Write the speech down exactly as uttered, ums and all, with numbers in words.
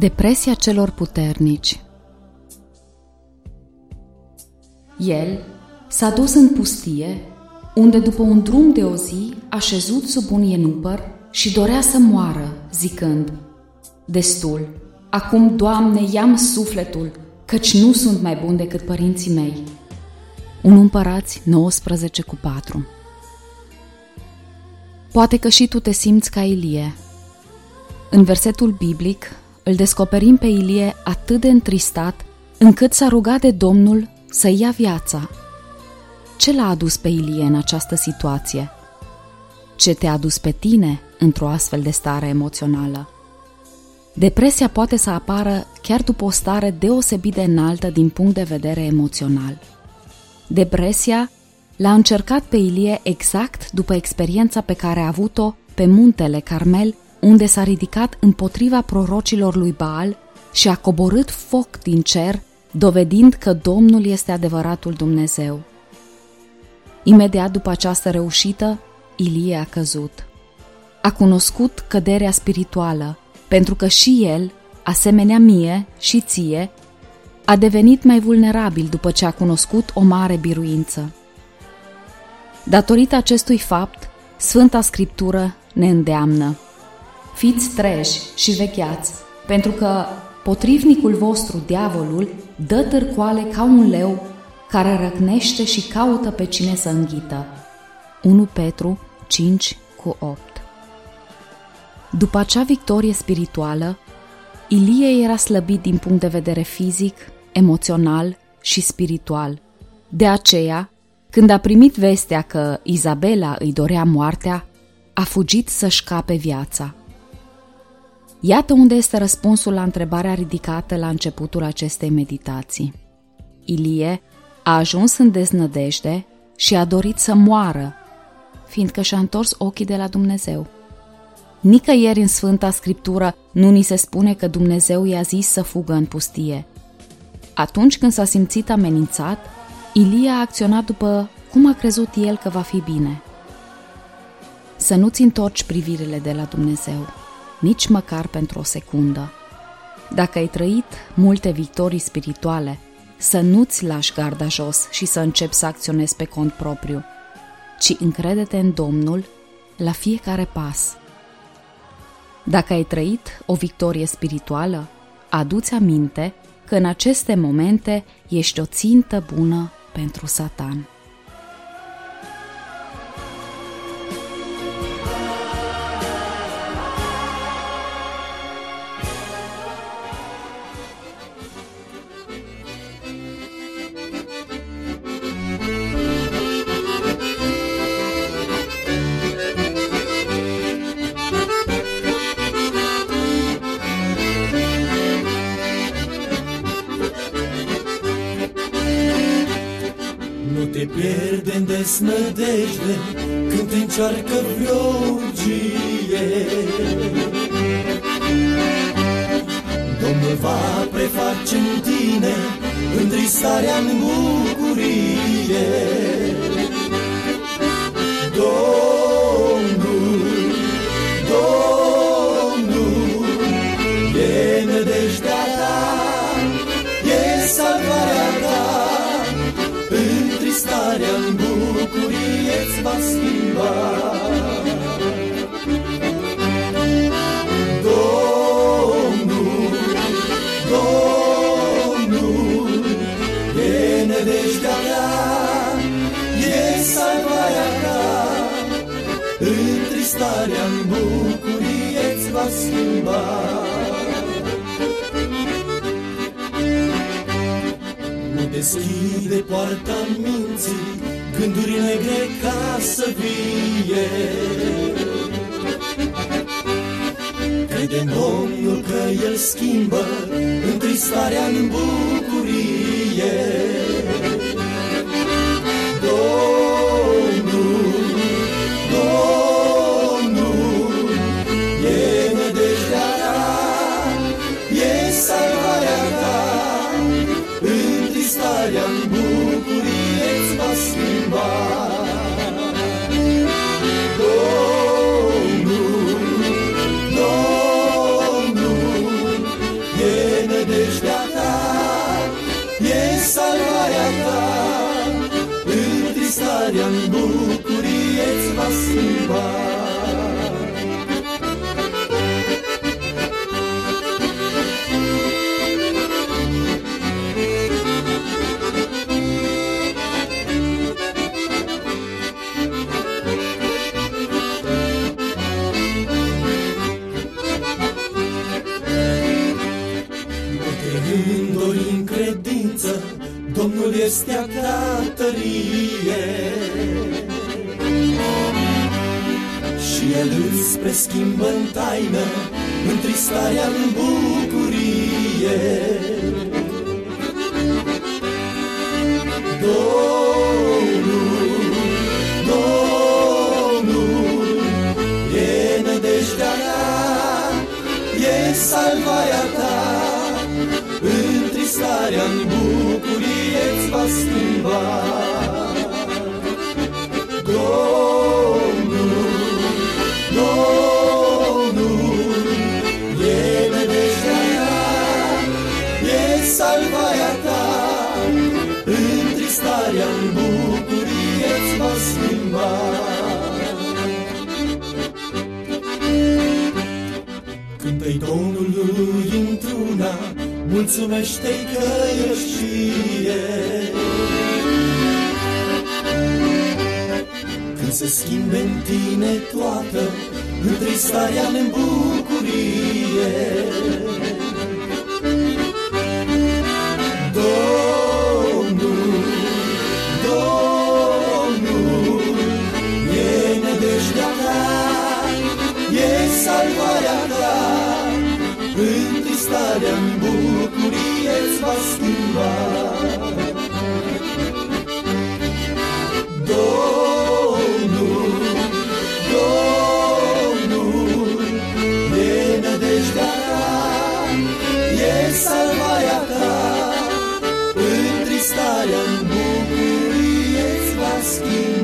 Depresia celor puternici. El s-a dus în pustie, unde după un drum de o zi a șezut sub un ienupăr și dorea să moară, zicând: Destul, acum, Doamne, ia-mi sufletul, căci nu sunt mai bun decât părinții mei. unu Împărați nouăsprezece cu patru. Poate că și tu te simți ca Ilie. În versetul biblic îl descoperim pe Ilie atât de întristat încât s-a rugat de Domnul să ia viața. Ce l-a adus pe Ilie în această situație? Ce te-a adus pe tine într-o astfel de stare emoțională? Depresia poate să apară chiar după o stare deosebit de înaltă din punct de vedere emoțional. Depresia l-a încercat pe Ilie exact după experiența pe care a avut-o pe muntele Carmel, unde s-a ridicat împotriva prorocilor lui Baal și a coborât foc din cer, dovedind că Domnul este adevăratul Dumnezeu. Imediat după această reușită, Ilie a căzut. A cunoscut căderea spirituală, pentru că și el, asemenea mie și ție, a devenit mai vulnerabil după ce a cunoscut o mare biruință. Datorită acestui fapt, Sfânta Scriptură ne îndeamnă: fiți treji și vecheați, pentru că potrivnicul vostru, diavolul, dă târcoale ca un leu care răcnește și caută pe cine să înghită. unu Petru cinci cu opt. După acea victorie spirituală, Ilie era slăbit din punct de vedere fizic, emoțional și spiritual. De aceea, când a primit vestea că Izabela îi dorea moartea, a fugit să-și scape viața. Iată unde este răspunsul la întrebarea ridicată la începutul acestei meditații. Ilie a ajuns în deznădejde și a dorit să moară, fiindcă și-a întors ochii de la Dumnezeu. Nicăieri în Sfânta Scriptură nu ni se spune că Dumnezeu i-a zis să fugă în pustie. Atunci când s-a simțit amenințat, Ilie a acționat după cum a crezut el că va fi bine. Să nu-ți întorci privirile de la Dumnezeu, nici măcar pentru o secundă. Dacă ai trăit multe victorii spirituale, să nu-ți lași garda jos și să începi să acționezi pe cont propriu, ci încrede-te în Domnul la fiecare pas. Dacă ai trăit o victorie spirituală, adu-ți aminte că în aceste momente ești o țintă bună pentru Satan. Nu te pierde în desnădejde când te încearcă vreo urgie. Domnul va preface în tine întristarea în bucurie. Domnul, Domnul, e nădejdea ta, e salvarea ta. Starea în bucurie îți va schimba. Domnul, Domnul, e nădejdea ta, e salvarea ta. Întristarea în bucurie îți va schimba. Deschide poarta minții, gânduri negre ca să vie. Crede în Domnul că El schimbă întristarea în bucurie. Domnul, Domnul, e nădejdea ta, e salvarea ta. Starea în bucurie îți va schimba. Domnul, Domnul, tristarea-n bucurie-ți va schimba. Îndoi în credință, Domnul este a ta tărie și El îți preschimbă în taină întristarea în bucurie. Domnul, Domnul, e nădejdea ta, e salvarea ta, întristarea-n bucurie-ți va schimba. Domnul, Domnul, e nădejdea ta, e salvarea ta, întristarea-n bucurie-ți va schimba. Cântă-i Domnului într-una, mulțumește-i că El știe. Când se schimbe în tine toată întristarea în bucurie. Domnul, Domnul, e nădejdea ta, e salvarea ta, întristarea-n bucurie-ți va schimba. Domnul, Domnul, e nădejdea ta, e salvarea ta, întristarea-n bucurie-ți va schimba.